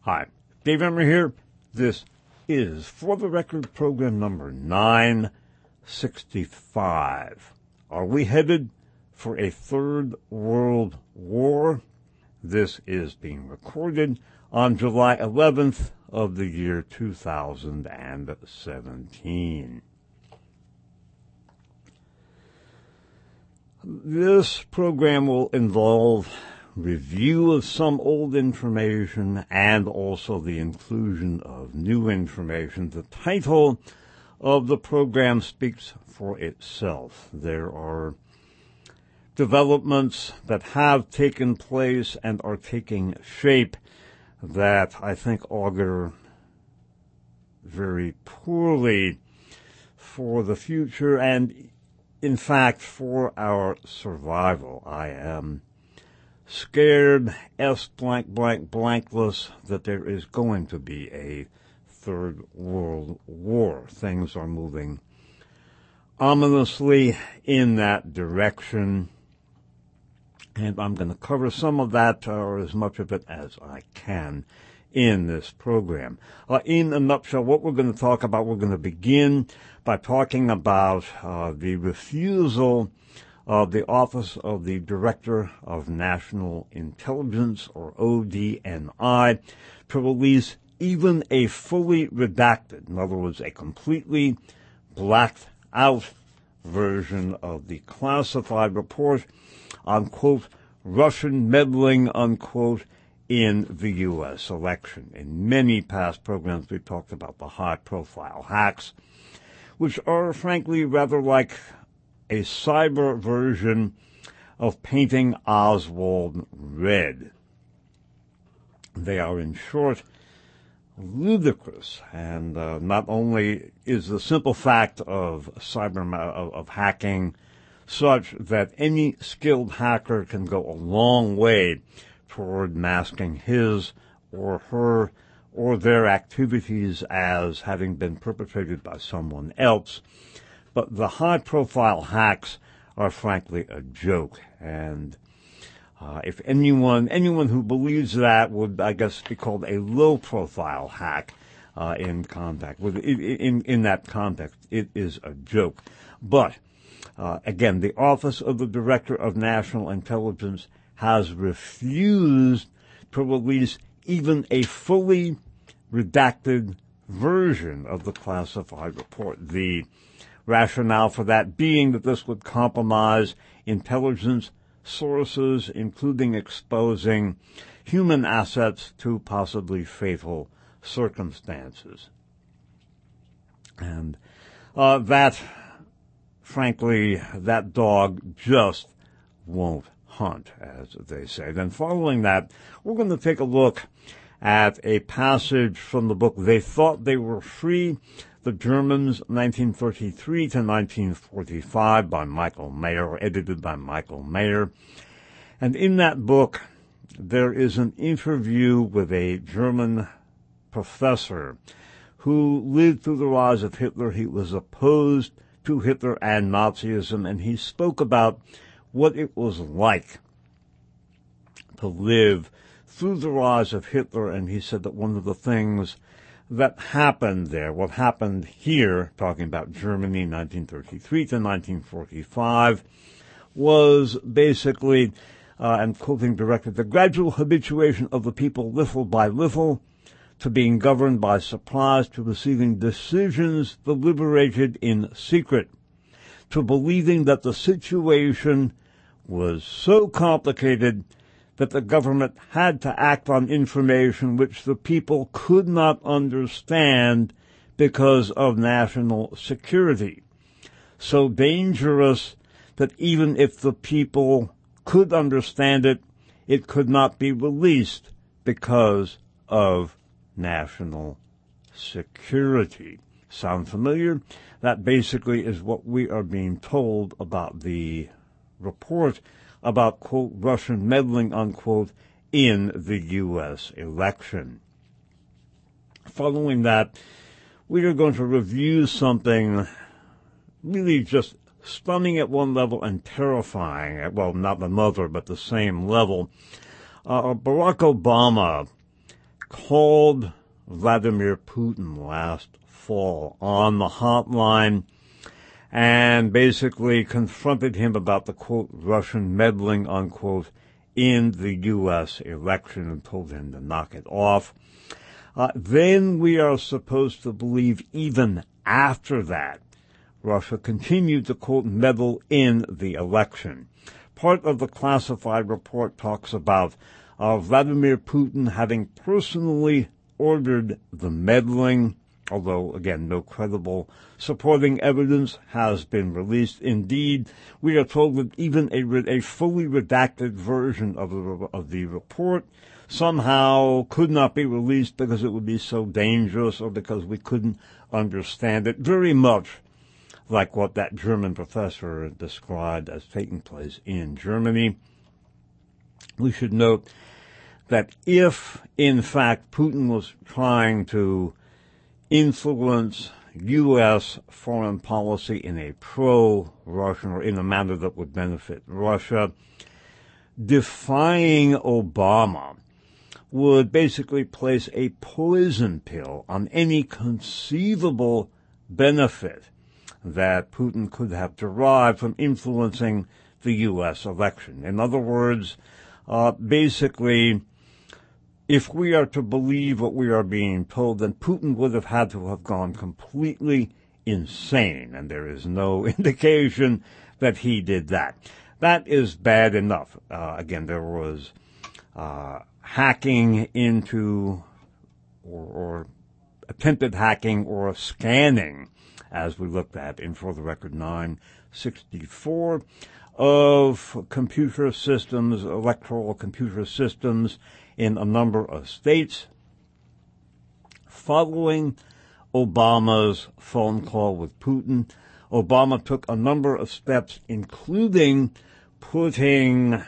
Hi, Dave Emmer here. This is For the Record program number 965. Are we headed for a third world war? This is being recorded on July 11th of the year 2017. This program will involve review of some old information and also the inclusion of new information. The title of the program speaks for itself. There are developments that have taken place and are taking shape that I think augur very poorly for the future and, in fact, for our survival. I am scared, blankless, that there is going to be a third world war. Things are moving ominously in that direction, and I'm going to cover some of that, or as much of it as I can, in this program. In a nutshell, what we're going to talk about, we're going to begin by talking about the refusal of the Office of the Director of National Intelligence, or ODNI, to release even a fully redacted, in other words, a completely blacked out version of the classified report on, quote, Russian meddling, unquote, in the U.S. election. In many past programs, we talked about the high-profile hacks, which are, frankly, rather like a cyber version of painting Oswald red. They are, in short, ludicrous, and not only is the simple fact of of hacking such that any skilled hacker can go a long way toward masking his or her or their activities as having been perpetrated by someone else, but the high-profile hacks are frankly a joke, and if anyone who believes that would, I guess, be called a low-profile hack in that context. It is a joke. But again, the Office of the Director of National Intelligence has refused to release even a fully redacted version of the classified report. The rationale for that being that this would compromise intelligence sources, including exposing human assets to possibly fatal circumstances. And frankly, that dog just won't hunt, as they say. Then following that, we're going to take a look at a passage from the book They Thought They Were Free, The Germans, 1933 to 1945, by Michael Mayer, edited by Michael Mayer. And in that book, there is an interview with a German professor who lived through the rise of Hitler. He was opposed to Hitler and Nazism, and he spoke about what it was like to live through the rise of Hitler, and he said that one of the things that happened there, what happened here, talking about Germany, 1933 to 1945, was basically, and quoting directly, the gradual habituation of the people little by little to being governed by surprise, to receiving decisions deliberated in secret, to believing that the situation was so complicated that the government had to act on information which the people could not understand because of national security. So dangerous that even if the people could understand it, it could not be released because of national security. Sound familiar? That basically is what we are being told about the report about, quote, Russian meddling, unquote, in the U.S. election. Following that, we are going to review something really just stunning at one level and terrifying at, well, not another, but the same level. Barack Obama called Vladimir Putin last fall on the hotline and basically confronted him about the, quote, Russian meddling, unquote, in the U.S. election and told him to knock it off. Then we are supposed to believe even after that, Russia continued to, quote, meddle in the election. Part of the classified report talks about Vladimir Putin having personally ordered the meddling, although, again, no credible supporting evidence has been released. Indeed, we are told that even a fully redacted version of the report somehow could not be released because it would be so dangerous or because we couldn't understand it, very much like what that German professor described as taking place in Germany. We should note that if, in fact, Putin was trying to influence U.S. foreign policy in a pro-Russian or in a manner that would benefit Russia, defying Obama would basically place a poison pill on any conceivable benefit that Putin could have derived from influencing the U.S. election. In other words, basically, if we are to believe what we are being told, then Putin would have had to have gone completely insane, and there is no indication that he did that. That is bad enough. Again, there was hacking into or attempted hacking or scanning, as we looked at in For the Record 964, of computer systems, electoral computer systems in a number of states. Following Obama's phone call with Putin, Obama took a number of steps, including putting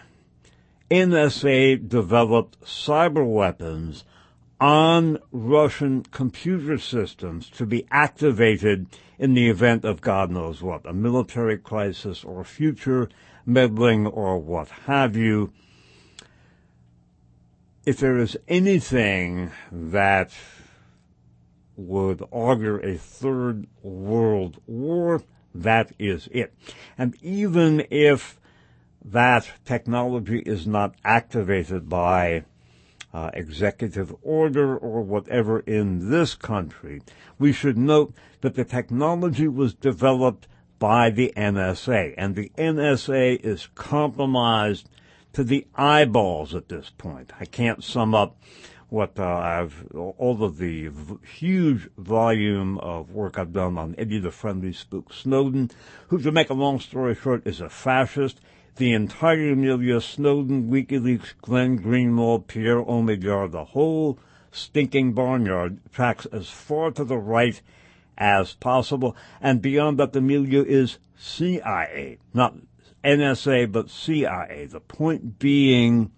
NSA-developed cyber weapons on Russian computer systems to be activated in the event of God knows what, a military crisis or future meddling or what have you. If there is anything that would augur a third world war, that is it. And even if that technology is not activated by executive order or whatever in this country, we should note that the technology was developed by the NSA, and the NSA is compromised to the eyeballs at this point. I can't sum up what all of the huge volume of work I've done on Eddie the Friendly Spook Snowden, who, to make a long story short, is a fascist. The entire milieu, Snowden, WikiLeaks, Glenn Greenwald, Pierre Omidyar, the whole stinking barnyard tracks as far to the right as possible. And beyond that, the milieu is CIA, not NSA, but CIA. The point being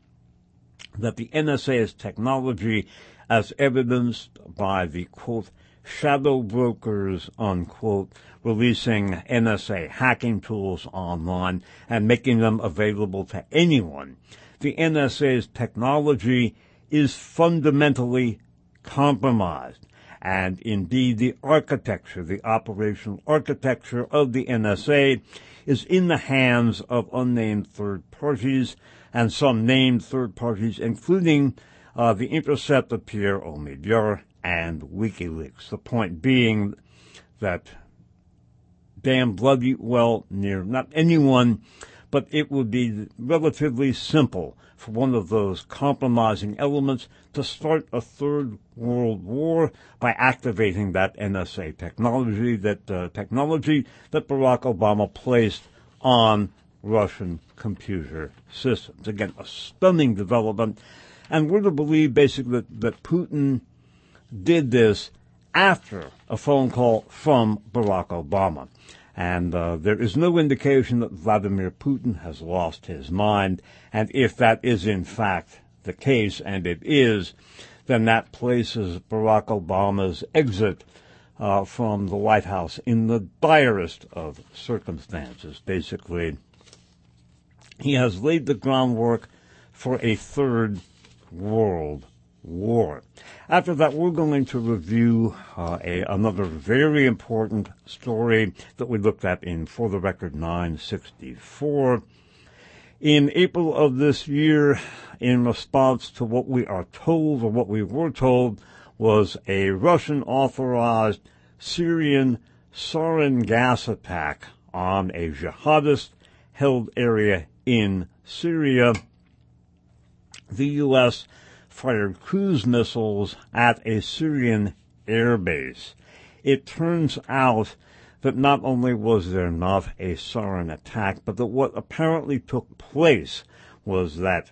that the NSA's technology, as evidenced by the, quote, shadow brokers, unquote, releasing NSA hacking tools online and making them available to anyone. The NSA's technology is fundamentally compromised. And indeed, the architecture, the operational architecture of the NSA is in the hands of unnamed third parties and some named third parties, including the Intercept of Pierre Omidyar and WikiLeaks. The point being that damn bloody well near not anyone, but it would be relatively simple for one of those compromising elements to start a third world war by activating that NSA technology, that Barack Obama placed on Russian computer systems. Again, a stunning development, and we're to believe basically that Putin did this after a phone call from Barack Obama. And there is no indication that Vladimir Putin has lost his mind. And if that is in fact the case, and it is, then that places Barack Obama's exit from the White House in the direst of circumstances. Basically, he has laid the groundwork for a third world war. After that, we're going to review another very important story that we looked at in For the Record 964. In April of this year, in response to what we are told, or what we were told, was a Russian-authorized Syrian sarin gas attack on a jihadist-held area in Syria. The U.S. fired cruise missiles at a Syrian airbase. It turns out that not only was there not a sarin attack, but that what apparently took place was that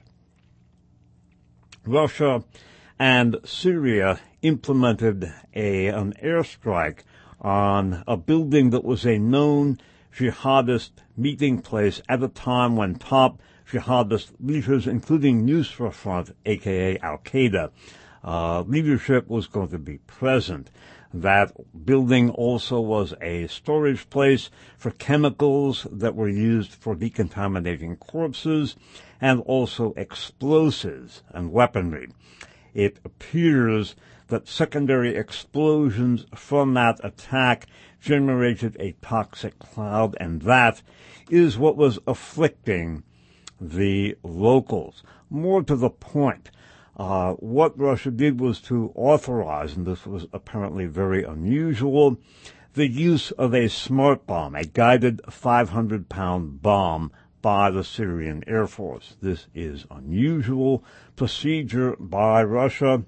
Russia and Syria implemented an airstrike on a building that was a known jihadist meeting place at a time when top jihadist leaders, including Nusra Front, aka Al-Qaeda, leadership was going to be present. That building also was a storage place for chemicals that were used for decontaminating corpses and also explosives and weaponry. It appears that secondary explosions from that attack generated a toxic cloud, and that is what was afflicting the locals. More to the point, what Russia did was to authorize, and this was apparently very unusual, the use of a smart bomb, a guided 500-pound bomb by the Syrian Air Force. This is unusual procedure by Russia,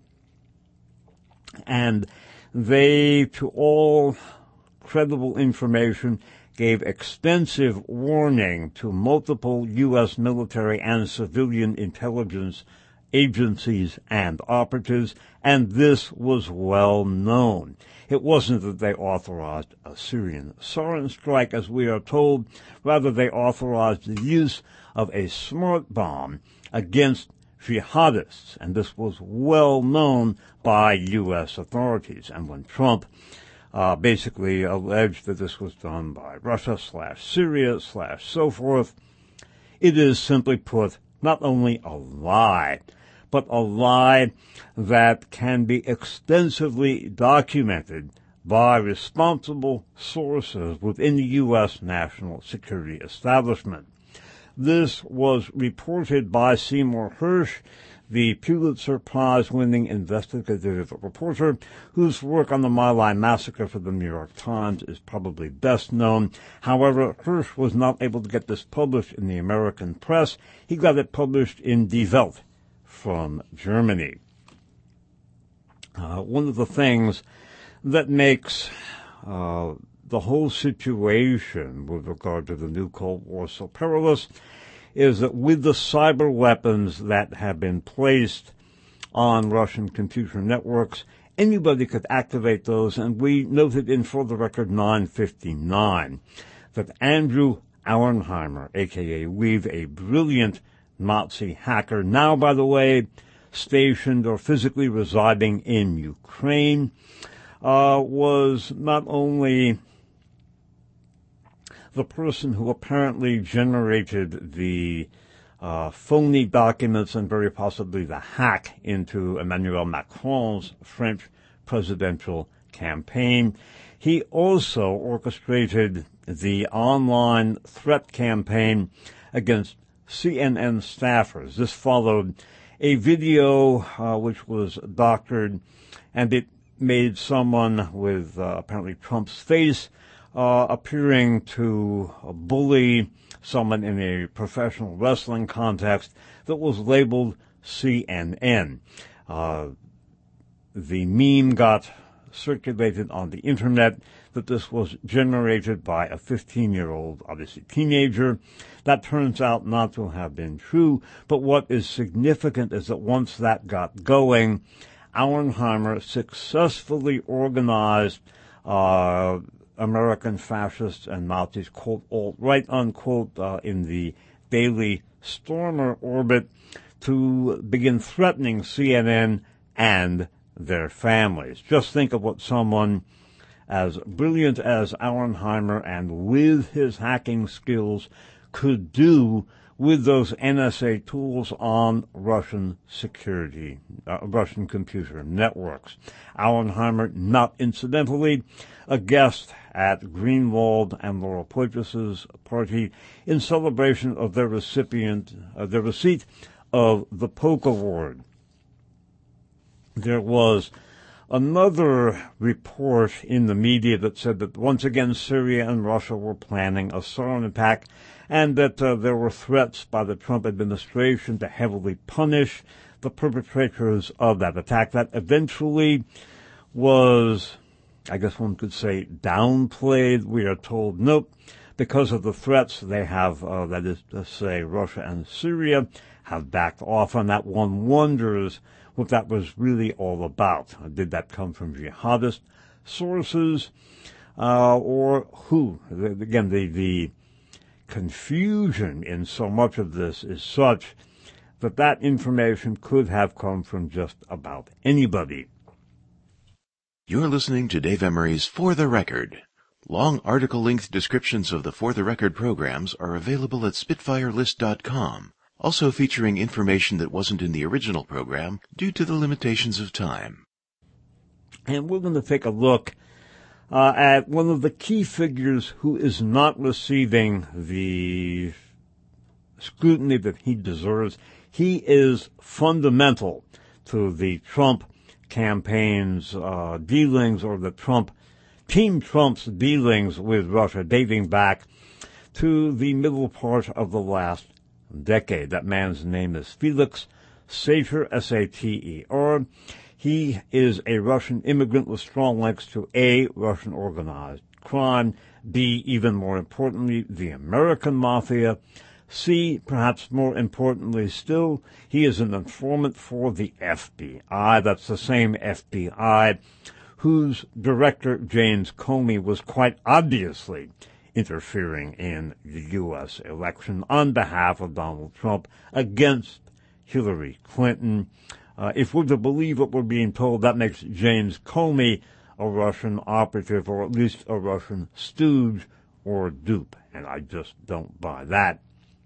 and they, to all credible information, gave extensive warning to multiple U.S. military and civilian intelligence agencies and operatives, and this was well known. It wasn't that they authorized a Syrian sarin strike, as we are told. Rather, they authorized the use of a smart bomb against jihadists, and this was well known by U.S. authorities. And when Trump basically alleged that this was done by Russia/Syria/so forth, it is simply put not only a lie, but a lie that can be extensively documented by responsible sources within the U.S. national security establishment. This was reported by Seymour Hersh, the Pulitzer Prize-winning investigative reporter whose work on the My Lai massacre for the New York Times is probably best known. However, Hersh was not able to get this published in the American press. He got it published in Die Welt from Germany. One of the things that makes the whole situation with regard to the new Cold War so perilous is that with the cyber weapons that have been placed on Russian computer networks, anybody could activate those, and we noted in For the Record 959 that Andrew Auernheimer, a.k.a. Weave, a brilliant Nazi hacker, now, by the way, stationed or physically residing in Ukraine, was not only the person who apparently generated the phony documents and very possibly the hack into Emmanuel Macron's French presidential campaign. He also orchestrated the online threat campaign against CNN staffers. This followed a video which was doctored, and it made someone with apparently Trump's face appearing to bully someone in a professional wrestling context that was labeled CNN. The meme got circulated on the internet that this was generated by a 15-year-old, obviously teenager. That turns out not to have been true, but what is significant is that once that got going, Auernheimer successfully organized American fascists and Nazis, quote, alt-right, unquote, in the Daily Stormer orbit to begin threatening CNN and their families. Just think of what someone as brilliant as Auernheimer and with his hacking skills could do with those NSA tools on Russian Russian computer networks. Auenheimer, not incidentally, a guest at Greenwald and Laura Poitras's party in celebration of their receipt of the Polk Award. There was another report in the media that said that once again Syria and Russia were planning a sarin attack, and that there were threats by the Trump administration to heavily punish the perpetrators of that attack. That eventually was, I guess one could say, downplayed. We are told, nope, because of the threats they have, that is to say, Russia and Syria have backed off on that. One wonders what that was really all about. Did that come from jihadist sources, or who? Again, the confusion in so much of this is such that that information could have come from just about anybody. You're listening to Dave Emery's For the Record. Long article-length descriptions of the For the Record programs are available at SpitfireList.com, also featuring information that wasn't in the original program due to the limitations of time. And we're going to take a look at one of the key figures who is not receiving the scrutiny that he deserves. He is fundamental to the Trump campaign's dealings, or the Team Trump's dealings with Russia, dating back to the middle part of the last decade. That man's name is Felix Sater, S-A-T-E-R. He is a Russian immigrant with strong links to A, Russian organized crime, B, even more importantly, the American mafia, C, perhaps more importantly still, he is an informant for the FBI. That's the same FBI whose director, James Comey, was quite obviously interfering in the U.S. election on behalf of Donald Trump against Hillary Clinton. If we're to believe what we're being told, that makes James Comey a Russian operative, or at least a Russian stooge or dupe, and I just don't buy that.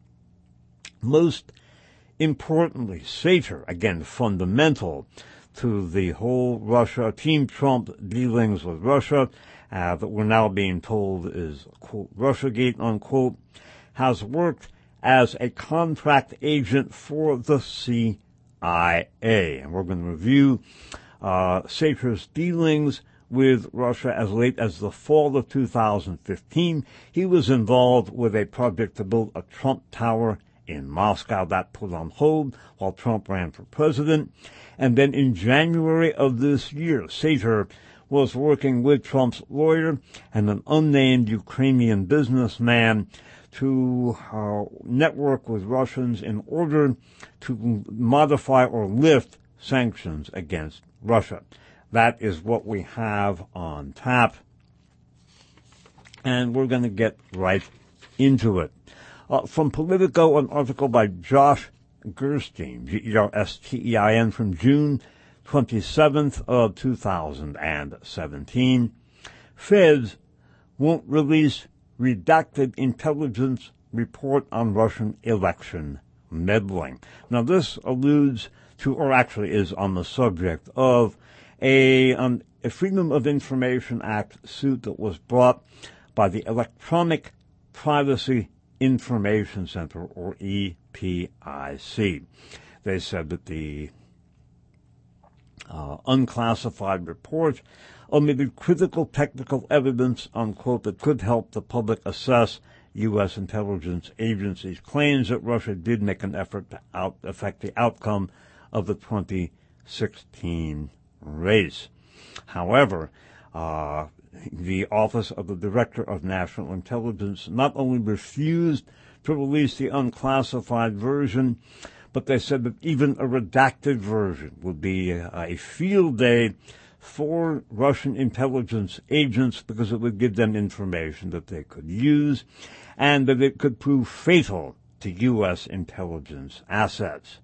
Most importantly, Sater, again, fundamental to the whole Team Trump dealings with Russia, that we're now being told is, quote, Russiagate, unquote, has worked as a contract agent for the CIA. And we're going to review Sater's dealings with Russia as late as the fall of 2015. He was involved with a project to build a Trump Tower in Moscow. That put on hold while Trump ran for president. And then in January of this year, Sater was working with Trump's lawyer and an unnamed Ukrainian businessman to network with Russians in order to modify or lift sanctions against Russia. That is what we have on tap, and we're going to get right into it. From Politico, an article by Josh Gerstein, G-E-R-S-T-E-I-N, from June 27th of 2017. Feds won't release redacted intelligence report on Russian election meddling. Now, this alludes to, or actually is on the subject of, a Freedom of Information Act suit that was brought by the Electronic Privacy Information Center, or EPIC. They said that the unclassified report omitted critical technical evidence, unquote, that could help the public assess U.S. intelligence agencies' claims that Russia did make an effort to affect the outcome of the 2016 race. However, the Office of the Director of National Intelligence not only refused to release the unclassified version, but they said that even a redacted version would be a field day for Russian intelligence agents, because it would give them information that they could use and that it could prove fatal to U.S. intelligence assets.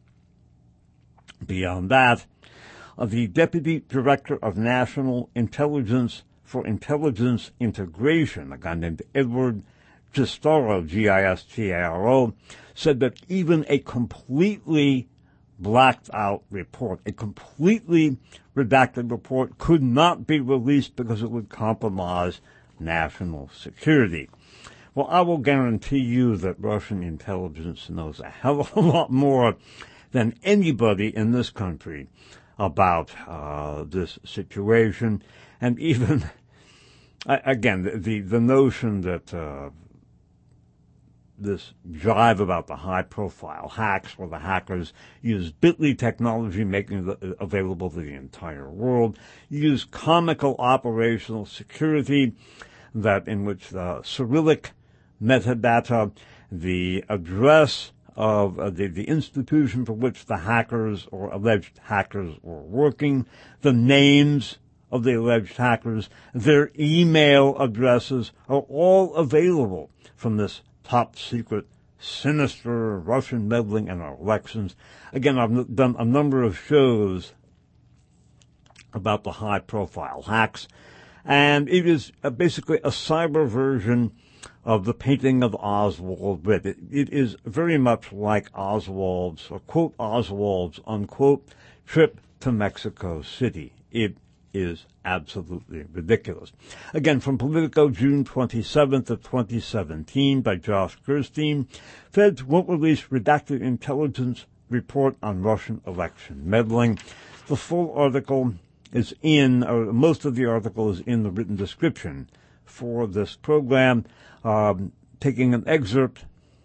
Beyond that, the Deputy Director of National Intelligence for Intelligence Integration, a guy named Edward Gistaro, Gistaro, said that even a completely blacked out report, a completely redacted report, could not be released because it would compromise national security. Well, I will guarantee you that Russian intelligence knows a hell of a lot more than anybody in this country about this situation. And even, again, the notion that this jive about the high-profile hacks where the hackers use Bitly technology, making it available to the entire world, use comical operational security that in which the Cyrillic metadata, the address of the institution for which the hackers or alleged hackers were working, the names of the alleged hackers, their email addresses are all available from this top-secret, sinister Russian meddling in our elections. Again, I've done a number of shows about the high-profile hacks, and it is basically a cyber version of the painting of Oswald Britt. It is very much like Oswald's, or quote Oswald's, unquote, trip to Mexico City. It is absolutely ridiculous. Again, from Politico, June 27th of 2017, by Josh Gerstein, Feds won't release redacted intelligence report on Russian election meddling. The full article is or most of the article is in the written description for this program. Taking an excerpt,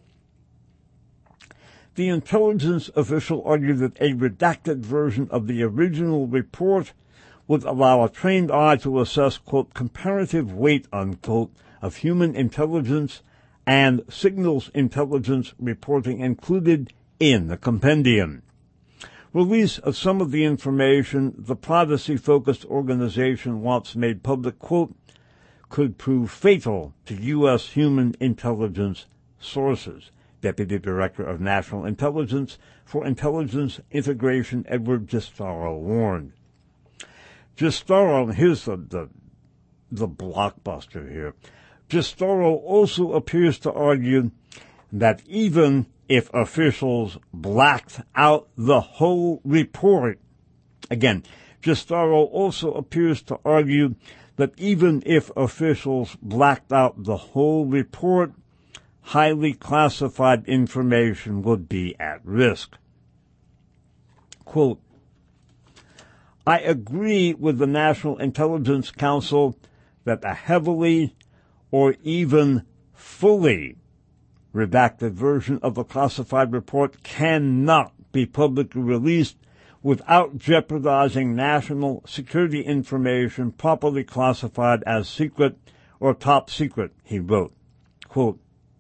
the intelligence official argued that a redacted version of the original report would allow a trained eye to assess, quote, comparative weight, unquote, of human intelligence and signals intelligence reporting included in the compendium. Release of some of the information the privacy-focused organization wants made public, quote, could prove fatal to U.S. human intelligence sources. Deputy Director of National Intelligence for Intelligence Integration Edward Gistaro warned. Gistaro, here's the blockbuster here. Gistaro also appears to argue that even if officials blacked out the whole report, again, Gistaro also appears to argue that even if officials blacked out the whole report, highly classified information would be at risk. Quote, I agree with the National Intelligence Council that a heavily or even fully redacted version of the classified report cannot be publicly released without jeopardizing national security information properly classified as secret or top secret, he wrote. Quote,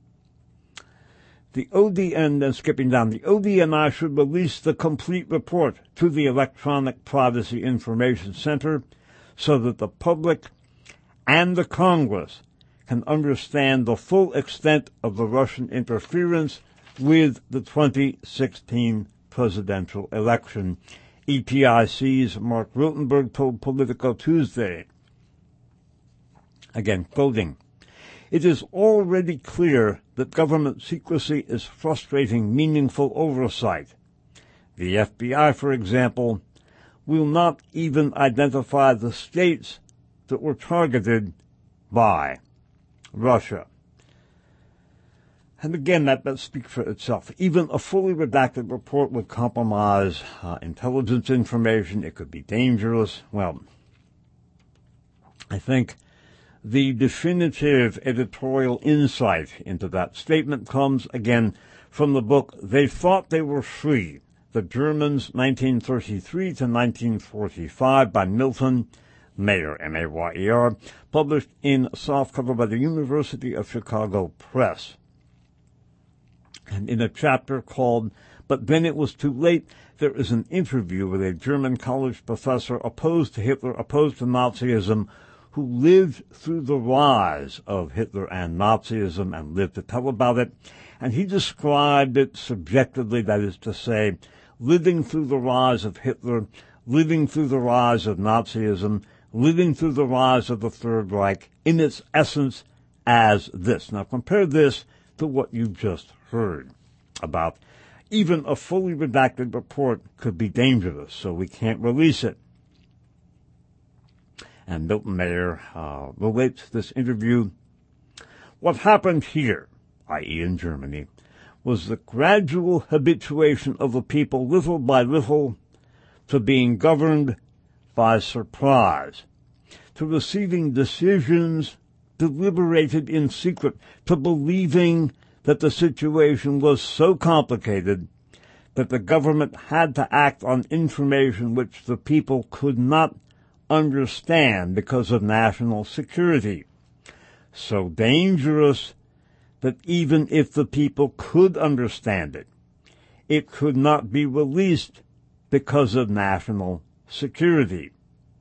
the ODNI should release the complete report to the Electronic Privacy Information Center so that the public and the Congress can understand the full extent of the Russian interference with the 2016 presidential election, EPIC's Mark Rotenberg told Politico Tuesday. Again, quoting, it is already clear that government secrecy is frustrating meaningful oversight. The FBI, for example, will not even identify the states that were targeted by Russia. And again, that speaks for itself. Even a fully redacted report would compromise intelligence information. It could be dangerous. Well, I think the definitive editorial insight into that statement comes, again, from the book They Thought They Were Free, The Germans, 1933 to 1945, by Milton Mayer, M-A-Y-E-R, published in softcover by the University of Chicago Press. And in a chapter called But Then It Was Too Late, there is an interview with a German college professor opposed to Hitler, opposed to Nazism, who lived through the rise of Hitler and Nazism and lived to tell about it. And he described it subjectively, that is to say, living through the rise of Hitler, living through the rise of Nazism, living through the rise of the Third Reich, in its essence, as this. Now compare this to what you just heard about even a fully redacted report could be dangerous, so we can't release it. And Milton Mayer relates this interview. What happened here, i.e. in Germany, was the gradual habituation of the people little by little to being governed by surprise, to receiving decisions deliberated in secret, to believing that the situation was so complicated that the government had to act on information which the people could not understand because of national security. So dangerous that even if the people could understand it, it could not be released because of national security.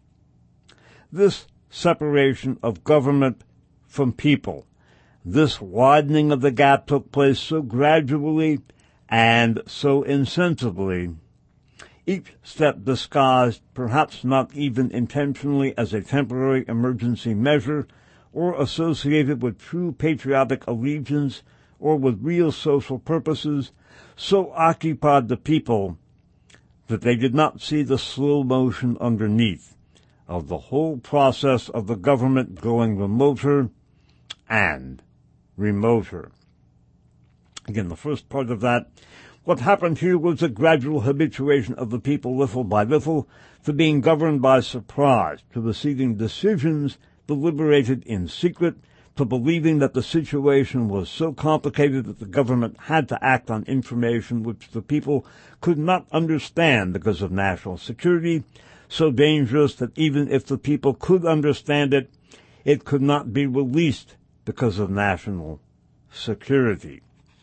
This separation of government from people, this widening of the gap took place so gradually and so insensibly, each step disguised, perhaps not even intentionally, as a temporary emergency measure or associated with true patriotic allegiance or with real social purposes, so occupied the people that they did not see the slow motion underneath of the whole process of the government growing remoter and remoter. Again, the first part of that, what happened here was a gradual habituation of the people little by little to being governed by surprise, to receiving decisions deliberated in secret, to believing that the situation was so complicated that the government had to act on information which the people could not understand because of national security, so dangerous that even if the people could understand it, it could not be released because of national security.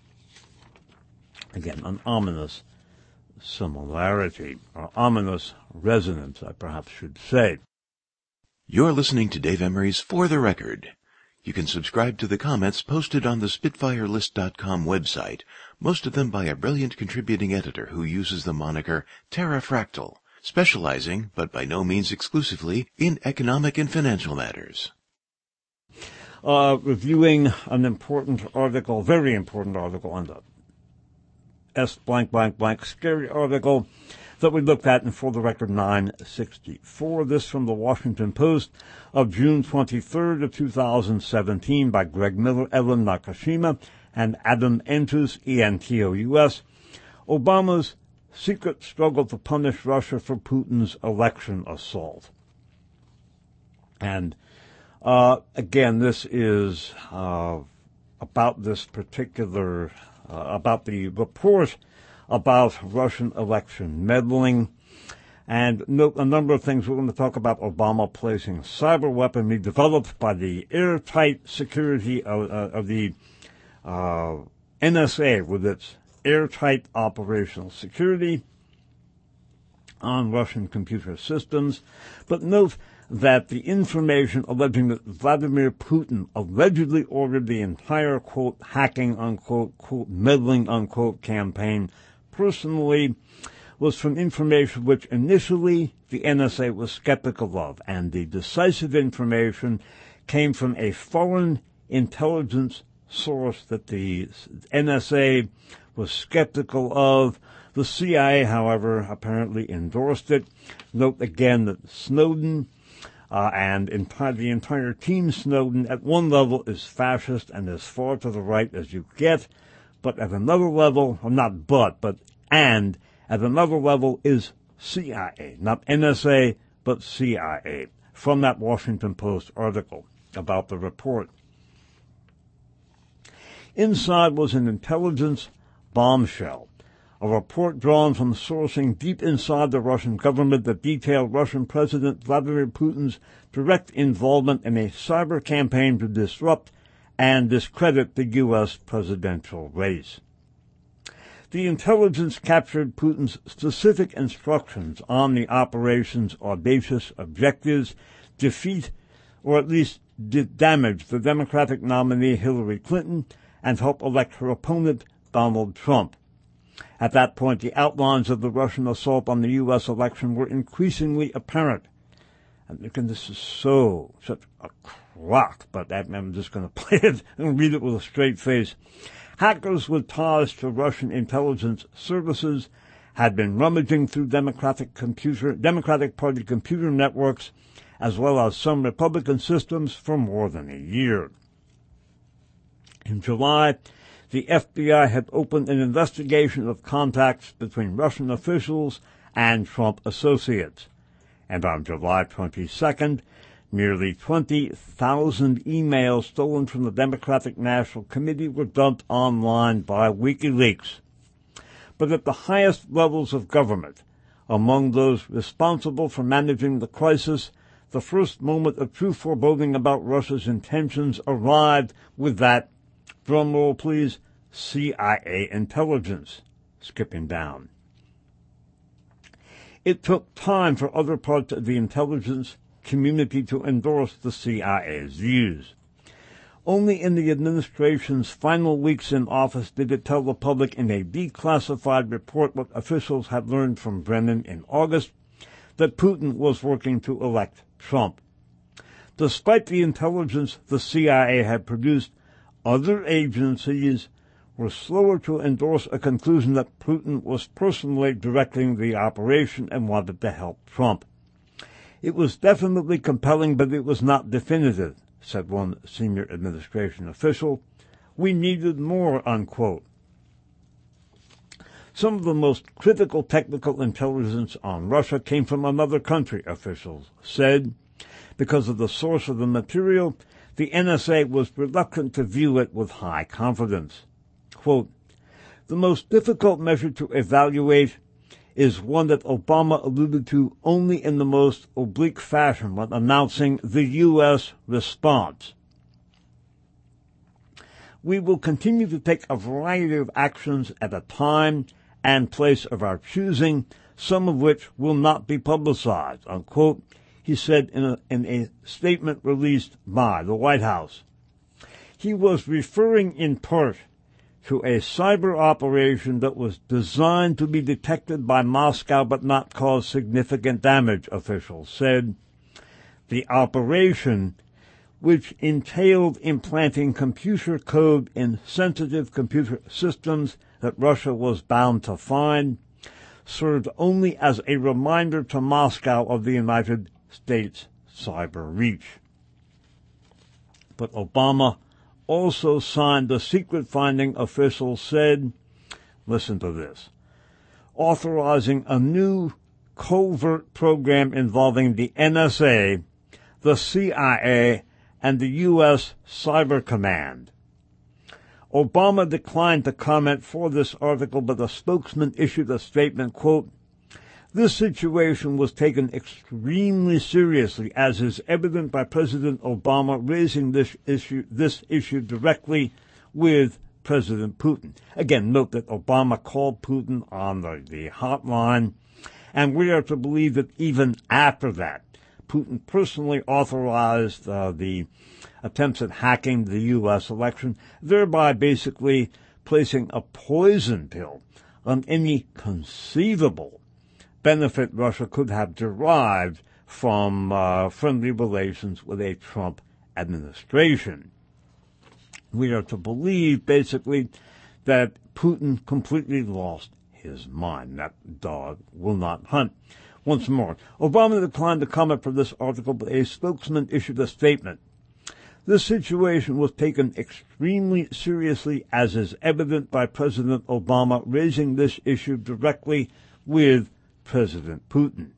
Again, an ominous similarity, or ominous resonance, I perhaps should say. You're listening to Dave Emery's For the Record. You can subscribe to the comments posted on the SpitfireList.com website, most of them by a brilliant contributing editor who uses the moniker Terrafractal, specializing, but by no means exclusively, in economic and financial matters. Reviewing an important article, very important article on the S blank blank blank scary article that we looked at in For the Record 964. This from the Washington Post of June 23rd of 2017 by Greg Miller, Ellen Nakashima, and Adam Entous, E-N-T-O-U-S. Obama's secret struggle to punish Russia for Putin's election assault. And again, this is about this particular, about the report about Russian election meddling. And note a number of things. We're going to talk about Obama placing cyber weaponry developed by the airtight security of the NSA with its airtight operational security on Russian computer systems. But note that the information alleging that Vladimir Putin allegedly ordered the entire, quote, hacking, unquote, quote, meddling, unquote, campaign personally was from information which initially the NSA was skeptical of, and the decisive information came from a foreign intelligence source that the NSA was skeptical of. The CIA, however, apparently endorsed it. Note again that Snowden and the entire Team Snowden at one level is fascist and as far to the right as you get, but at another level, or not but at another level is CIA, not NSA, but CIA, from that Washington Post article about the report. Inside was an intelligence bombshell, a report drawn from sourcing deep inside the Russian government that detailed Russian President Vladimir Putin's direct involvement in a cyber campaign to disrupt and discredit the U.S. presidential race. The intelligence captured Putin's specific instructions on the operation's audacious objectives: defeat, or at least damage, the Democratic nominee Hillary Clinton and help elect her opponent, Donald Trump. At that point, the outlines of the Russian assault on the U.S. election were increasingly apparent, And again, this is such a crock, but I'm just going to play it and read it with a straight face. Hackers with ties to Russian intelligence services had been rummaging through Democratic Party computer networks, as well as some Republican systems, for more than a year. In July, the FBI had opened an investigation of contacts between Russian officials and Trump associates. And on July 22nd, nearly 20,000 emails stolen from the Democratic National Committee were dumped online by WikiLeaks. But at the highest levels of government, among those responsible for managing the crisis, the first moment of true foreboding about Russia's intentions arrived with that, drumroll please, CIA intelligence. Skipping down. It took time for other parts of the intelligence community to endorse the CIA's views. Only in the administration's final weeks in office did it tell the public in a declassified report what officials had learned from Brennan in August, that Putin was working to elect Trump. Despite the intelligence the CIA had produced, other agencies were slower to endorse a conclusion that Putin was personally directing the operation and wanted to help Trump. It was definitely compelling, but it was not definitive, said one senior administration official. We needed more, unquote. Some of the most critical technical intelligence on Russia came from another country, officials said. Because of the source of the material, the NSA was reluctant to view it with high confidence. Quote, the most difficult measure to evaluate is one that Obama alluded to only in the most oblique fashion when announcing the U.S. response. We will continue to take a variety of actions at a time and place of our choosing, some of which will not be publicized, unquote, he said in a statement released by the White House. He was referring in part to a cyber operation that was designed to be detected by Moscow but not cause significant damage, officials said. The operation, which entailed implanting computer code in sensitive computer systems that Russia was bound to find, served only as a reminder to Moscow of the United States cyber reach. But Obama also signed the secret finding, officials said, listen to this, authorizing a new covert program involving the NSA, the CIA, and the U.S. Cyber Command. Obama declined to comment for this article, but a spokesman issued a statement, quote, this situation was taken extremely seriously, as is evident by President Obama raising this issue directly with President Putin. Again, note that Obama called Putin on the hotline, and we are to believe that even after that, Putin personally authorized the attempts at hacking the U.S. election, thereby basically placing a poison pill on any conceivable benefit Russia could have derived from friendly relations with a Trump administration. We are to believe, basically, that Putin completely lost his mind. That dog will not hunt. Once more, Obama declined to comment for this article, but a spokesman issued a statement. This situation was taken extremely seriously, as is evident by President Obama raising this issue directly with President Putin.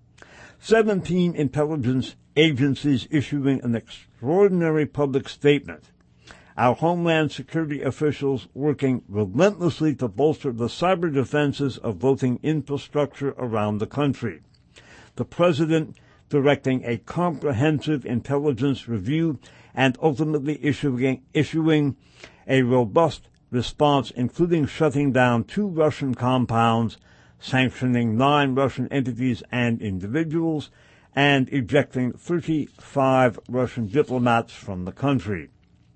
17 intelligence agencies issuing an extraordinary public statement. Our Homeland Security officials working relentlessly to bolster the cyber defenses of voting infrastructure around the country. The President directing a comprehensive intelligence review and ultimately issuing a robust response, including shutting down 2 Russian compounds, sanctioning 9 Russian entities and individuals, and ejecting 35 Russian diplomats from the country.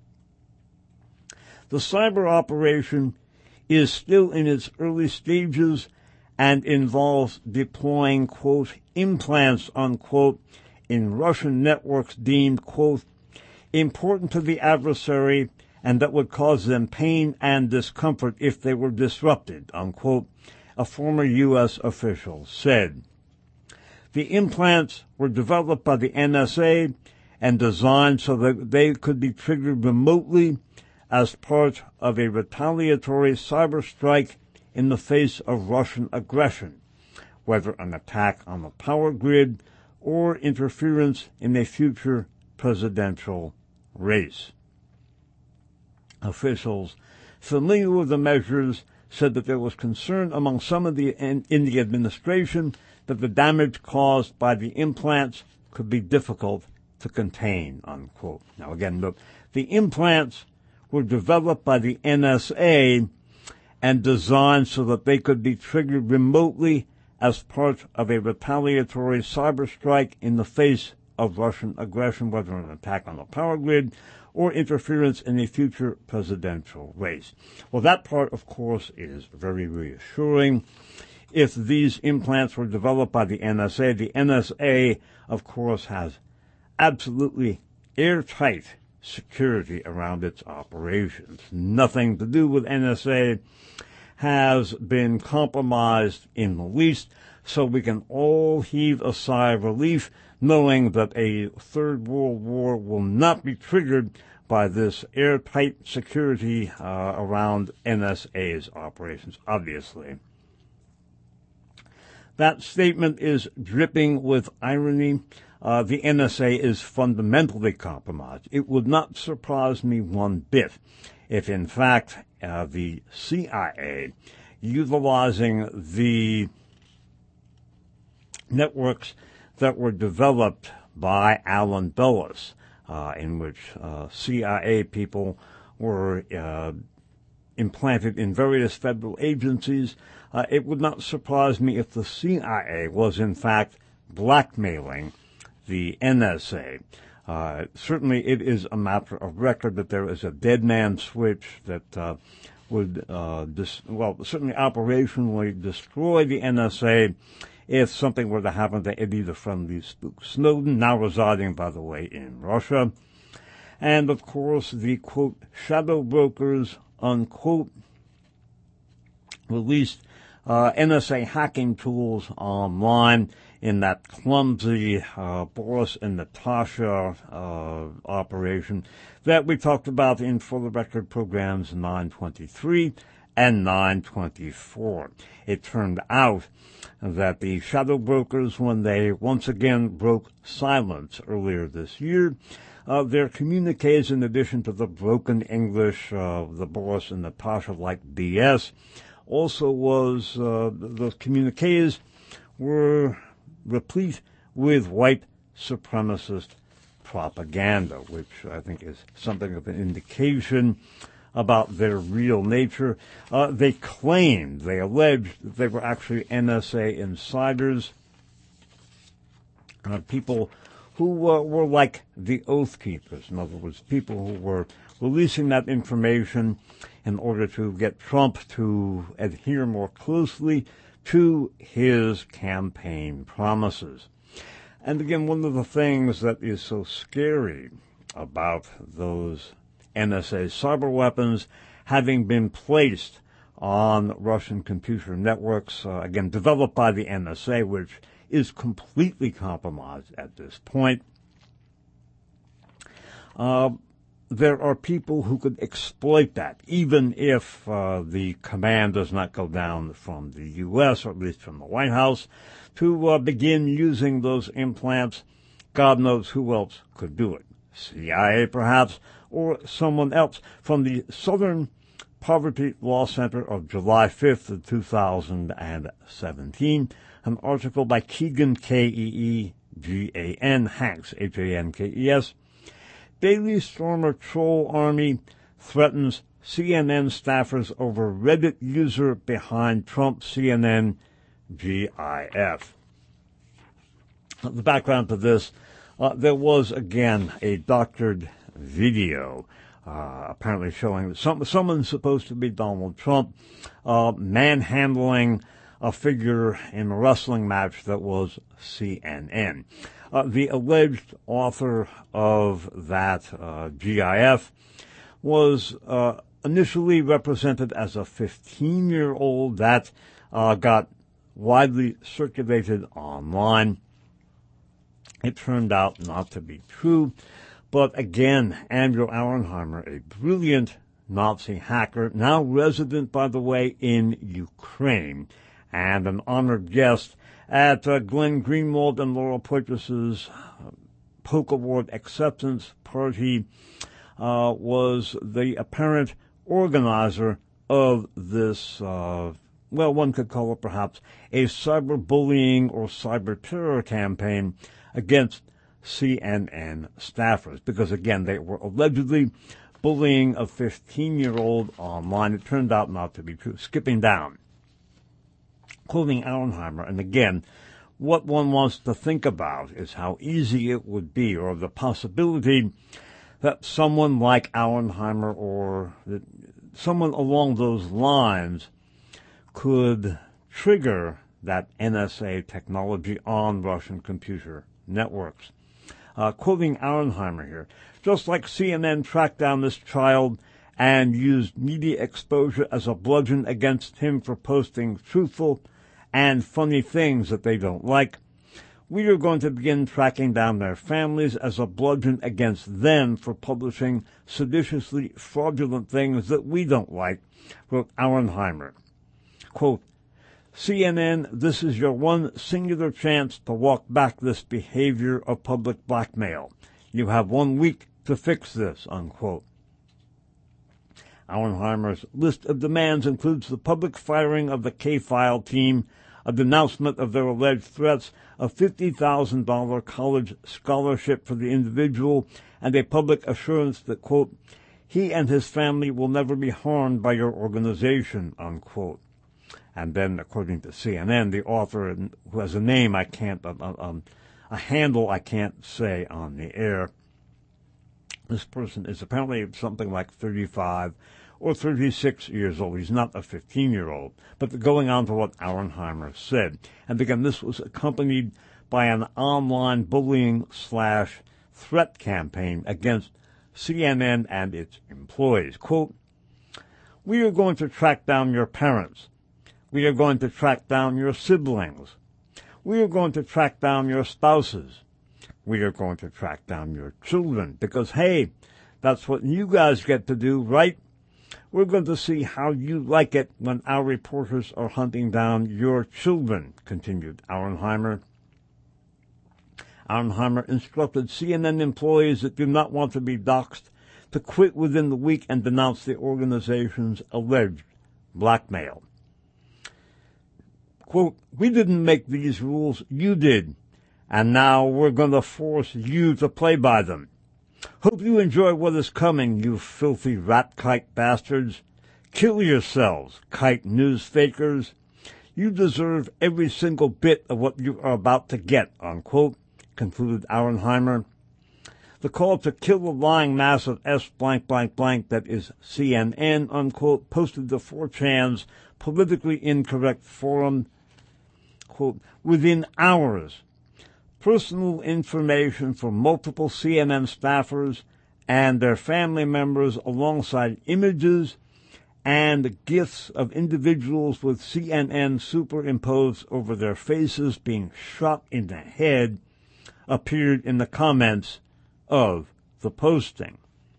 The cyber operation is still in its early stages and involves deploying, quote, implants, unquote, in Russian networks deemed, quote, important to the adversary and that would cause them pain and discomfort if they were disrupted, unquote, a former U.S. official said. The implants were developed by the NSA and designed so that they could be triggered remotely as part of a retaliatory cyber strike in the face of Russian aggression, whether an attack on the power grid or interference in a future presidential race. Officials familiar with the measures said that there was concern among some in the administration that the damage caused by the implants could be difficult to contain, unquote. Now again, look, the implants were developed by the NSA and designed so that they could be triggered remotely as part of a retaliatory cyber strike in the face of Russian aggression, whether an attack on the power grid or interference in a future presidential race. Well, that part, of course, is very reassuring. If these implants were developed by the NSA, of course, has absolutely airtight security around its operations. Nothing to do with NSA has been compromised in the least, so we can all heave a sigh of relief knowing that a third world war will not be triggered by this airtight security around NSA's operations, obviously. That statement is dripping with irony. The NSA is fundamentally compromised. It would not surprise me one bit if, in fact, the CIA, utilizing the networks that were developed by Alan Dulles, in which CIA people were implanted in various federal agencies, it would not surprise me if the CIA was, in fact, blackmailing the NSA. Certainly it is a matter of record that there is a dead man switch that would, certainly operationally destroy the NSA if something were to happen to Eddie the Friendly Spook Snowden, now residing, by the way, in Russia. And, of course, the, quote, shadow brokers, unquote, released NSA hacking tools online in that clumsy Boris and Natasha operation that we talked about in For the Record programs 923 and 924. It turned out that the shadow brokers, when they once again broke silence earlier this year, their communiques, in addition to the broken English, the Boris and Natasha-like BS, also was those communiques were replete with white supremacist propaganda, which I think is something of an indication about their real nature. They claimed, they alleged that they were actually NSA insiders, people who were like the Oath Keepers. In other words, people who were releasing that information in order to get Trump to adhere more closely to his campaign promises. And again, one of the things that is so scary about those NSA cyber weapons having been placed on Russian computer networks, again, developed by the NSA, which is completely compromised at this point. There are people who could exploit that, even if the command does not go down from the U.S., or at least from the White House, to begin using those implants. God knows who else could do it. CIA, perhaps, or someone else. From the Southern Poverty Law Center of July 5th of 2017, an article by Keegan, K-E-E-G-A-N, Hanks, H-A-N-K-E-S. Daily Stormer troll army threatens CNN staffers over Reddit user behind Trump CNN GIF. The background to this, there was, again, a doctored video apparently showing that someone supposed to be Donald Trump manhandling a figure in a wrestling match that was CNN. The alleged author of that GIF was initially represented as a 15-year-old that got widely circulated online. It turned out not to be true, but again, Andrew Auernheimer, a brilliant Nazi hacker, now resident, by the way, in Ukraine, and an honored guest at Glenn Greenwald and Laura Poitras's Polk Award acceptance party, was the apparent organizer of this, one could call it perhaps a cyberbullying or cyber terror campaign against CNN staffers, because again, they were allegedly bullying a 15-year-old online. It turned out not to be true. Skipping down, quoting Auernheimer, and again, what one wants to think about is how easy it would be, or the possibility that someone like Auernheimer or someone along those lines could trigger that NSA technology on Russian computer networks. Quoting Auernheimer here, just like CNN tracked down this child and used media exposure as a bludgeon against him for posting truthful and funny things that they don't like, we are going to begin tracking down their families as a bludgeon against them for publishing seditiously fraudulent things that we don't like, wrote Auernheimer. Quote, CNN, this is your one singular chance to walk back this behavior of public blackmail. You have 1 week to fix this, unquote. Auernheimer's list of demands includes the public firing of the K-File team, a denouncement of their alleged threats, a $50,000 college scholarship for the individual, and a public assurance that, quote, he and his family will never be harmed by your organization, unquote. And then, according to CNN, the author, who has a name I can't, a handle I can't say on the air, this person is apparently something like 35 or 36 years old. He's not a 15-year-old. But going on to what Auernheimer said, and again, this was accompanied by an online bullying/threat campaign against CNN and its employees. Quote, we are going to track down your parents. We are going to track down your siblings. We are going to track down your spouses. We are going to track down your children because, hey, that's what you guys get to do, right? We're going to see how you like it when our reporters are hunting down your children, continued Auernheimer. Auernheimer instructed CNN employees that do not want to be doxxed to quit within the week and denounce the organization's alleged blackmail. Quote, we didn't make these rules, you did, and now we're going to force you to play by them. Hope you enjoy what is coming, you filthy rat-kite bastards. Kill yourselves, kite news fakers. You deserve every single bit of what you are about to get, unquote, concluded Auernheimer. The call to kill the lying mass of S blank blank blank that is CNN, unquote, posted to 4chan's politically incorrect forum, quote, within hours. Personal information from multiple CNN staffers and their family members alongside images and gifs of individuals with CNN superimposed over their faces being shot in the head appeared in the comments of the posting.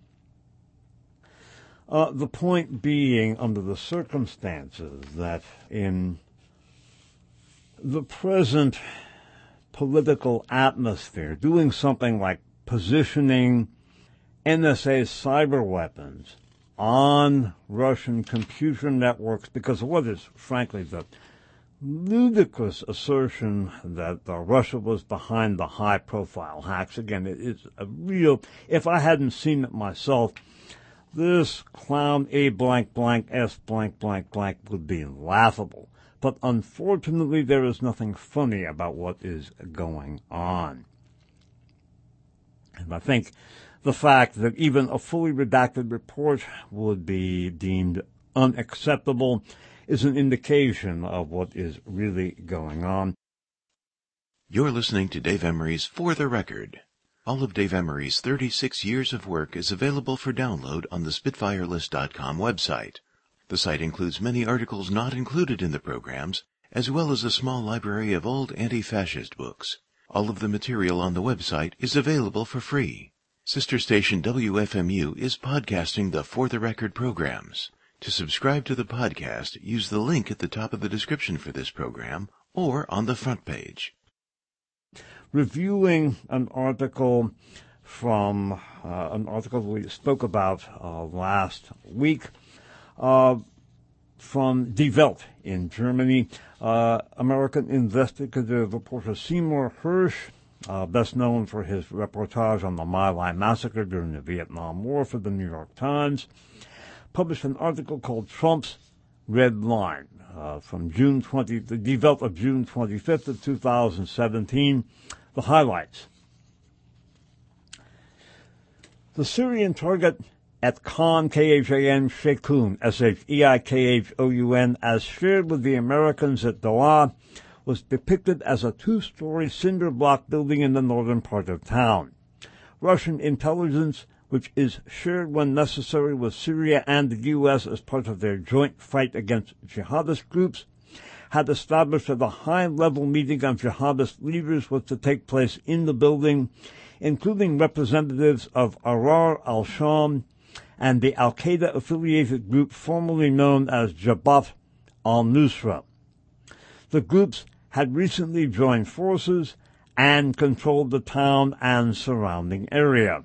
The point being, under the circumstances, that in the present political atmosphere, doing something like positioning NSA cyber weapons on Russian computer networks because of what is, frankly, the ludicrous assertion that Russia was behind the high-profile hacks. Again, it is a real, if I hadn't seen it myself, this clown A blank blank S blank blank blank would be laughable. But unfortunately, there is nothing funny about what is going on. And I think the fact that even a fully redacted report would be deemed unacceptable is an indication of what is really going on. You're listening to Dave Emery's For the Record. All of Dave Emery's 36 years of work is available for download on the SpitfireList.com website. The site includes many articles not included in the programs, as well as a small library of old anti-fascist books. All of the material on the website is available for free. Sister station WFMU is podcasting the For the Record programs. To subscribe to the podcast, use the link at the top of the description for this program or on the front page. Reviewing an article from we spoke about last week from Die Welt in Germany. American investigative reporter Seymour Hersh, best known for his reportage on the My Lai massacre during the Vietnam War for the New York Times, published an article called Trump's Red Line from the Die Welt of June 25th of 2017. The highlights. The Syrian target at Khan, Khan Sheikhoun, Sheikhoun, as shared with the Americans at Doha, was depicted as a two-story cinder block building in the northern part of town. Russian intelligence, which is shared when necessary with Syria and the U.S. as part of their joint fight against jihadist groups, had established that a high-level meeting of jihadist leaders was to take place in the building, including representatives of Ahrar al-Sham and the al-Qaeda-affiliated group formerly known as Jabhat al-Nusra. The groups had recently joined forces and controlled the town and surrounding area.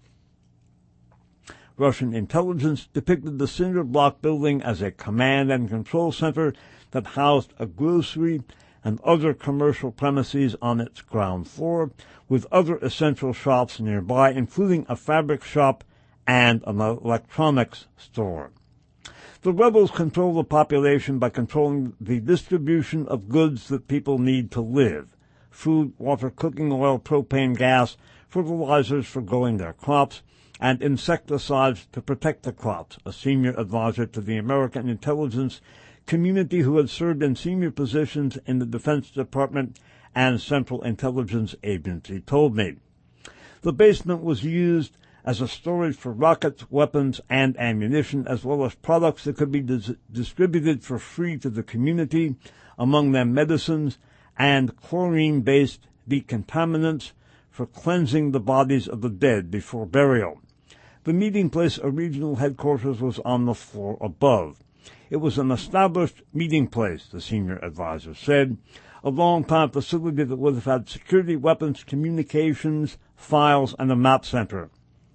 Russian intelligence depicted the cinder block building as a command and control center that housed a grocery and other commercial premises on its ground floor, with other essential shops nearby, including a fabric shop and an electronics store. The rebels control the population by controlling the distribution of goods that people need to live: food, water, cooking oil, propane gas, fertilizers for growing their crops, and insecticides to protect the crops, a senior advisor to the American intelligence community who had served in senior positions in the Defense Department and Central Intelligence Agency told me. The basement was used as a storage for rockets, weapons, and ammunition, as well as products that could be distributed for free to the community, among them medicines and chlorine-based decontaminants for cleansing the bodies of the dead before burial. The meeting place, a regional headquarters, was on the floor above. It was an established meeting place, the senior advisor said, a long-time facility that would have had security, weapons, communications, files, and a map center.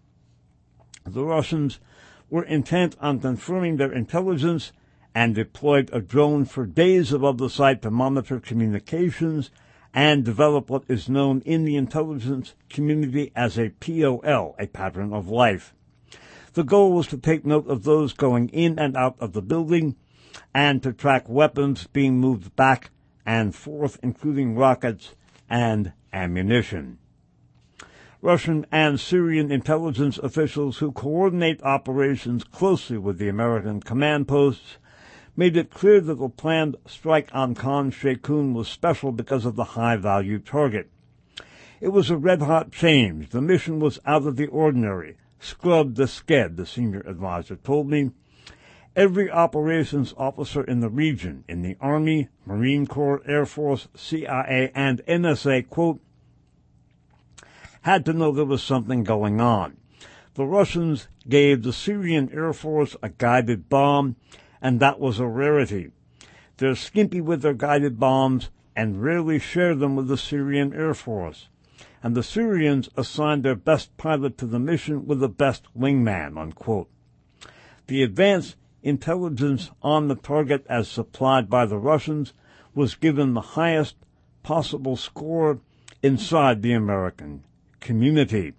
The Russians were intent on confirming their intelligence and deployed a drone for days above the site to monitor communications and develop what is known in the intelligence community as a POL, a pattern of life. The goal was to take note of those going in and out of the building and to track weapons being moved back and forth, including rockets and ammunition. Russian and Syrian intelligence officials who coordinate operations closely with the American command posts made it clear that the planned strike on Khan Sheikhoun was special because of the high-value target. It was a red-hot change. The mission was out of the ordinary. Scrub the sked, the senior advisor told me. Every operations officer in the region, in the Army, Marine Corps, Air Force, CIA, and NSA, quote, had to know there was something going on. The Russians gave the Syrian Air Force a guided bomb, and that was a rarity. They're skimpy with their guided bombs and rarely share them with the Syrian Air Force. And the Syrians assigned their best pilot to the mission with the best wingman, unquote. The advanced intelligence on the target as supplied by the Russians was given the highest possible score inside the American community.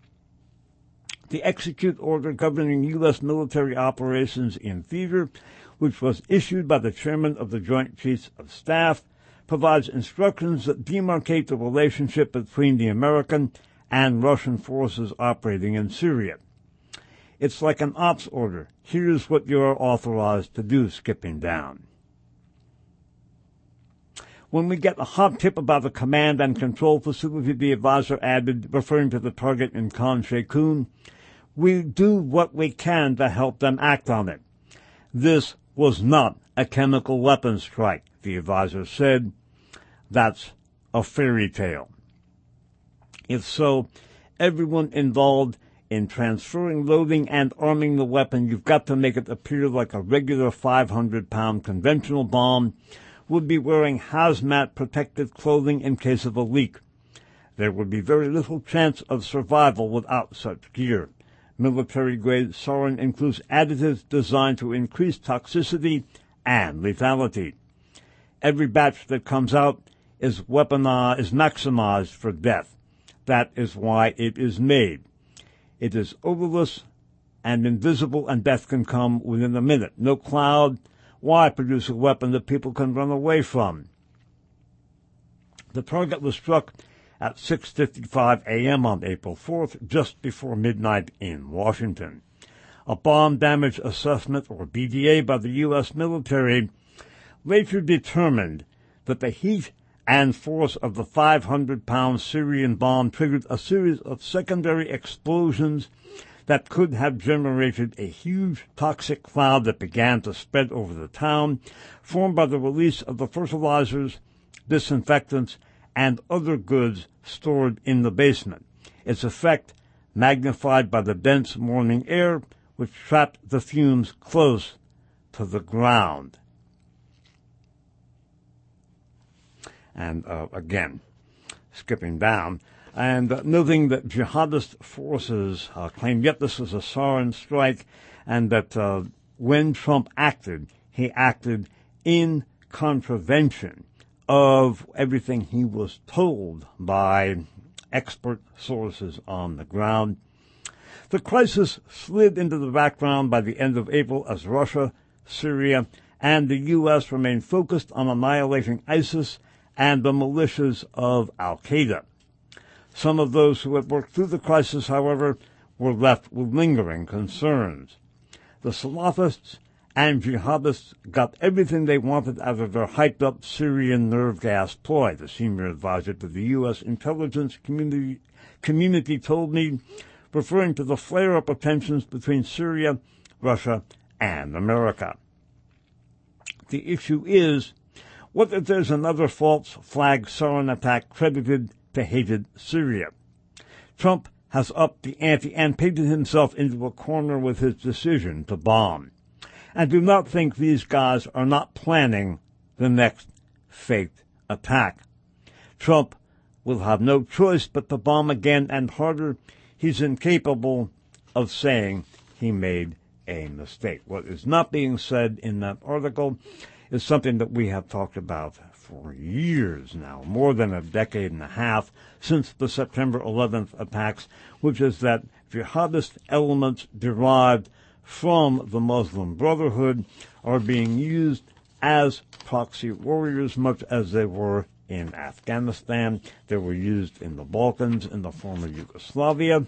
The execute order governing U.S. military operations in theater, which was issued by the chairman of the Joint Chiefs of Staff, provides instructions that demarcate the relationship between the American and Russian forces operating in Syria. It's like an ops order. Here's what you are authorized to do, skipping down. When we get a hot tip about the command and control facility, the advisor added, referring to the target in Khan Sheikhoun, we do what we can to help them act on it. This was not a chemical weapons strike, the advisor said. That's a fairy tale. If so, everyone involved in transferring, loading, and arming the weapon, you've got to make it appear like a regular 500-pound conventional bomb, would be wearing hazmat protective clothing in case of a leak. There would be very little chance of survival without such gear. Military-grade sarin includes additives designed to increase toxicity and lethality. Every batch that comes out is maximized for death. That is why it is made. It is odorless and invisible, and death can come within a minute. No cloud. Why produce a weapon that people can run away from? The target was struck at 6:55 a.m. on April 4th, just before midnight in Washington. A bomb damage assessment, or BDA, by the U.S. military later determined that the heat and force of the 500-pound Syrian bomb triggered a series of secondary explosions that could have generated a huge toxic cloud that began to spread over the town, formed by the release of the fertilizers, disinfectants, and other goods stored in the basement. Its effect magnified by the dense morning air, which trapped the fumes close to the ground. And again, skipping down, and noting that jihadist forces claimed, yet this was a sarin strike, and that when Trump acted, he acted in contravention of everything he was told by expert sources on the ground. The crisis slid into the background by the end of April as Russia, Syria, and the U.S. remained focused on annihilating ISIS and the militias of al-Qaeda. Some of those who had worked through the crisis, however, were left with lingering concerns. The Salafists and jihadists got everything they wanted out of their hyped-up Syrian nerve gas ploy, the senior advisor to the U.S. intelligence community told me, referring to the flare-up of tensions between Syria, Russia, and America. The issue is whether there's another false flag sarin attack credited to hated Syria. Trump has upped the ante and painted himself into a corner with his decision to bomb. And do not think these guys are not planning the next faked attack. Trump will have no choice but to bomb again and harder. He's incapable of saying he made a mistake. What is not being said in that article is something that we have talked about for years now, more than a decade and a half since the September 11th attacks, which is that jihadist elements derived from the Muslim Brotherhood are being used as proxy warriors, much as they were in Afghanistan. They were used in the Balkans, in the former Yugoslavia,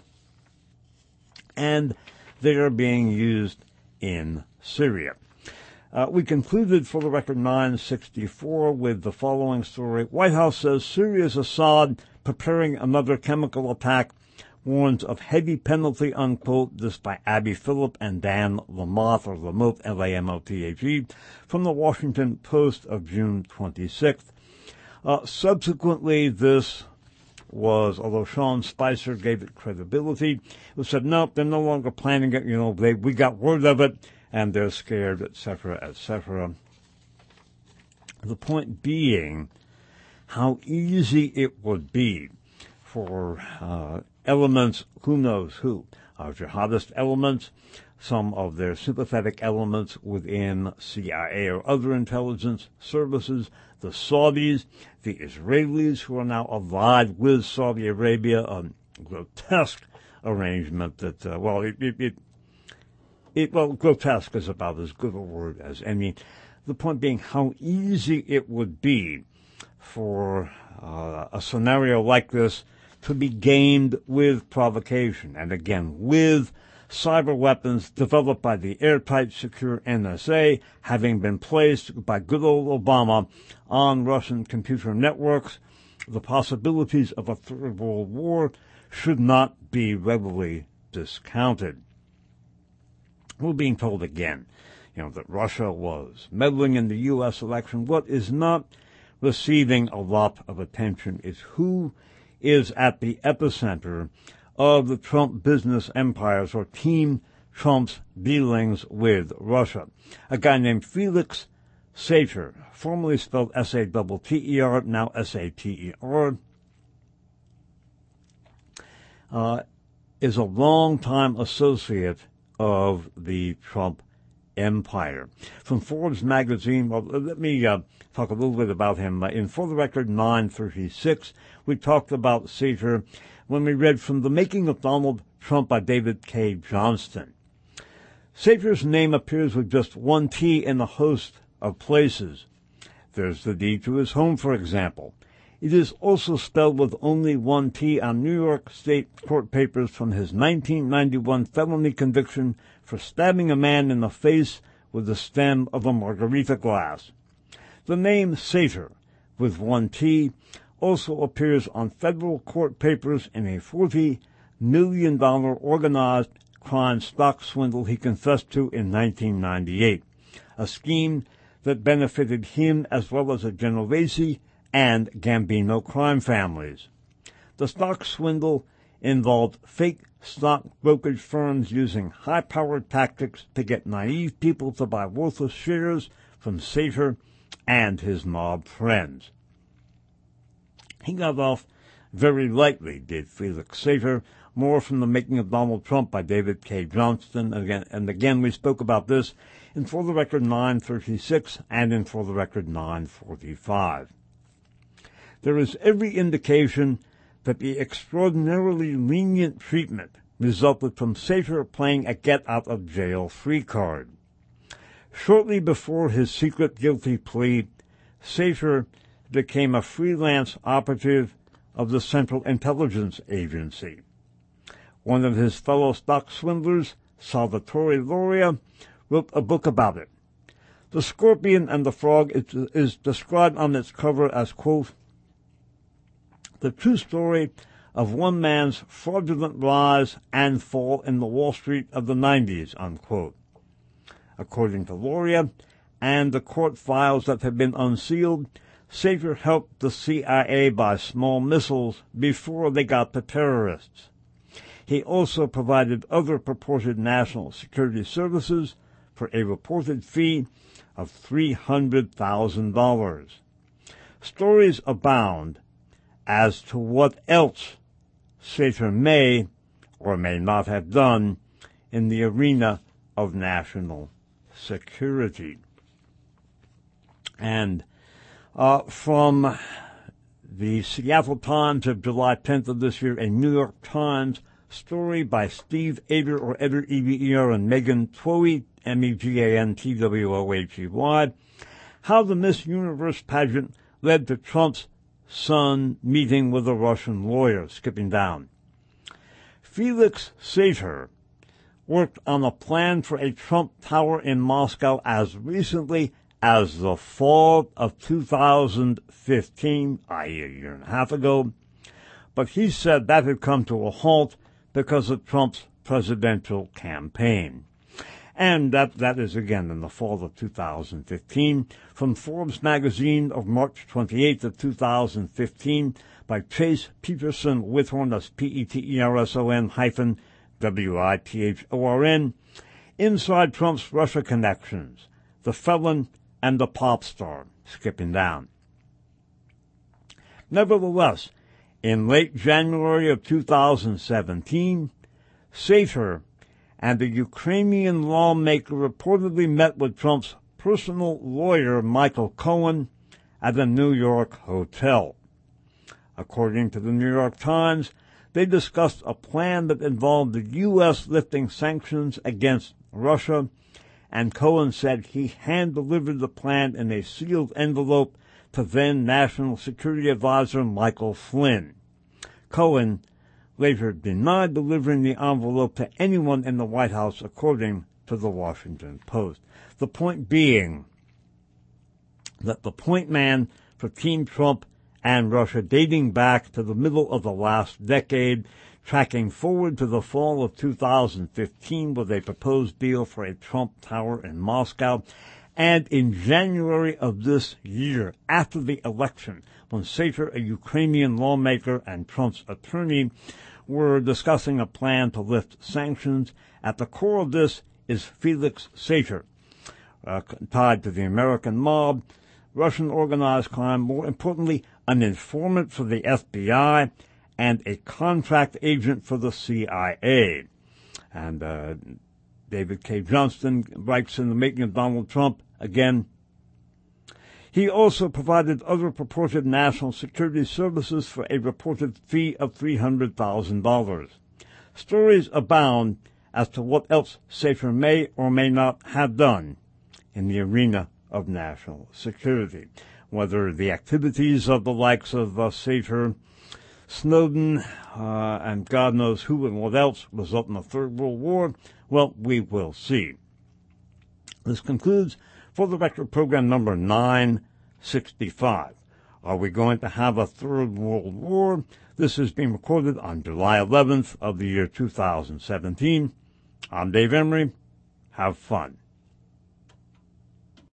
and they are being used in Syria. We concluded for the record 964 with the following story. White House says Syria's Assad preparing another chemical attack, warns of heavy penalty, unquote. This by Abby Phillip and Dan Lamothe, or Lamothe, L-A-M-O-T-H-E, from the Washington Post of June 26th. Subsequently, this was, although Sean Spicer gave it credibility, it was said, no, they're no longer planning it. We got word of it, and they're scared, etc., etc. The point being how easy it would be for elements, who knows who, jihadist elements, some of their sympathetic elements within CIA or other intelligence services, the Saudis, the Israelis, who are now allied with Saudi Arabia, a grotesque arrangement that, grotesque is about as good a word as any. The point being how easy it would be for a scenario like this to be gamed with provocation, and again, with cyber weapons developed by the airtight, secure NSA having been placed by good old Obama on Russian computer networks, the possibilities of a third world war should not be readily discounted. We're being told again, that Russia was meddling in the U.S. election. What is not receiving a lot of attention is who is at the epicenter of the Trump business empires, or Team Trump's dealings with Russia. A guy named Felix Sater, formerly spelled S-A-T-T-E-R, now S-A-T-E-R, is a longtime associate of the Trump empire. From Forbes magazine, let me talk a little bit about him. In For the Record 936, we talked about Sater when we read From the Making of Donald Trump by David K. Johnston. Sater's name appears with just one T in a host of places. There's the deed to his home, for example. It is also spelled with only one T on New York State court papers from his 1991 felony conviction for stabbing a man in the face with the stem of a margarita glass. The name Sater, with one T, also appears on federal court papers in a $40 million organized crime stock swindle he confessed to in 1998, a scheme that benefited him as well as the Genovese and Gambino crime families. The stock swindle involved fake stock brokerage firms using high-powered tactics to get naive people to buy worthless shares from Sater and his mob friends. He got off very lightly, did Felix Sater. More From the Making of Donald Trump by David K. Johnston. And again, we spoke about this in For the Record 936 and in For the Record 945. There is every indication that the extraordinarily lenient treatment resulted from Sater playing a get-out-of-jail-free card. Shortly before his secret guilty plea, Sater became a freelance operative of the Central Intelligence Agency. One of his fellow stock swindlers, Salvatore Lauria, wrote a book about it. The Scorpion and the Frog is described on its cover as, quote, the true story of one man's fraudulent rise and fall in the Wall Street of the 90s, unquote. According to Lauria and the court files that have been unsealed, Sater helped the CIA buy small missiles before they got to terrorists. He also provided other purported national security services for a reported fee of $300,000. Stories abound as to what else Sater may or may not have done in the arena of national security. And from the Seattle Times of July 10th of this year, a New York Times story by Steve Eder, or Eder, E-V-E-R, and Megan Twohy, M-E-G-A-N-T-W-O-H-E-Y, how the Miss Universe pageant led to Trump's son meeting with a Russian lawyer. Skipping down. Felix Sater worked on a plan for a Trump Tower in Moscow as recently as the fall of 2015, i.e. a year and a half ago, but he said that had come to a halt because of Trump's presidential campaign. And that is again in the fall of 2015. From Forbes magazine of March 28th of 2015 by Chase Peterson Withorn, that's P-E-T-E-R-S-O-N hyphen W-I-T-H-O-R-N, Inside Trump's Russia Connections, the Felon and the Pop Star. Skipping down. Nevertheless, in late January of 2017, Sater and the Ukrainian lawmaker reportedly met with Trump's personal lawyer, Michael Cohen, at a New York hotel. According to the New York Times, they discussed a plan that involved the U.S. lifting sanctions against Russia, and Cohen said he hand-delivered the plan in a sealed envelope to then National Security Advisor Michael Flynn. Cohen later denied delivering the envelope to anyone in the White House, according to the Washington Post. The point being that the point man for Team Trump and Russia, dating back to the middle of the last decade, tracking forward to the fall of 2015 with a proposed deal for a Trump Tower in Moscow, and in January of this year, after the election, when Sater, a Ukrainian lawmaker, and Trump's attorney were discussing a plan to lift sanctions. At the core of this is Felix Sater, tied to the American mob, Russian organized crime, more importantly, an informant for the FBI, and a contract agent for the CIA. And David K. Johnston writes in The Making of Donald Trump, again, he also provided other purported national security services for a reported fee of $300,000. Stories abound as to what else Sater may or may not have done in the arena of national security, whether the activities of the likes of Sater, Snowden, and God knows who and what else result in a Third World War. Well, we will see. This concludes For the Record program number 965. Are we going to have a Third World War? This is being recorded on July 11th of the year 2017. I'm Dave Emery. Have fun.